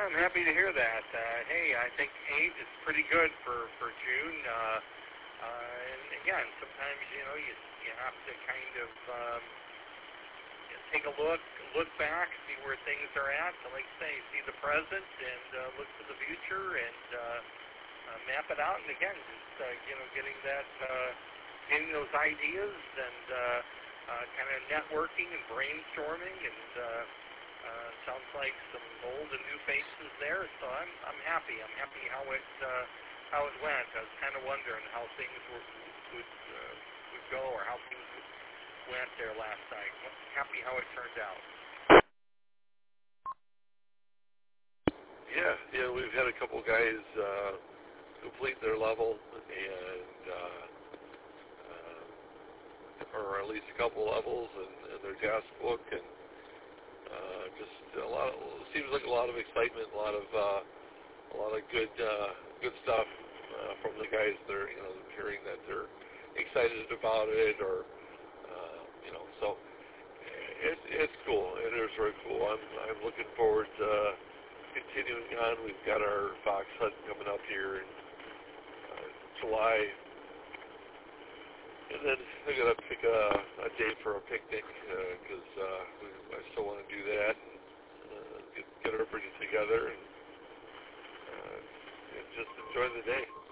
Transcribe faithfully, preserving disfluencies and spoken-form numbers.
I'm happy to hear that. Uh, hey, I think eight is pretty good for for June. Uh, uh, and again, sometimes you know you you have to kind of um, you know, take a look, look back, see where things are at. So, like I say, see the present and uh, look to the future and uh, uh, map it out. And again, just uh, you know, getting that, uh, getting those ideas and uh, uh, kind of networking and brainstorming and. Uh, Uh, sounds like some old and new faces there, so I'm I'm happy. I'm happy how it uh, how it went. I was kind of wondering how things were, would uh, would go or how things went there last night. I'm happy how it turned out. Yeah, yeah, we've had a couple guys uh, complete their level, and uh, uh, or at least a couple levels, and, and their task book, and. Uh, just a lot. Of, seems like a lot of excitement, a lot of uh, a lot of good uh, good stuff uh, from the guys. They're you know hearing that they're excited about it, or uh, you know, so it's it's cool. It is very cool. I'm I'm looking forward to uh, continuing on. We've got our fox hunt coming up here in uh, July. And then I gotta pick a, a date for a picnic because uh, uh, we, I still want to do that and uh, get, get everybody together and, uh, and just enjoy the day.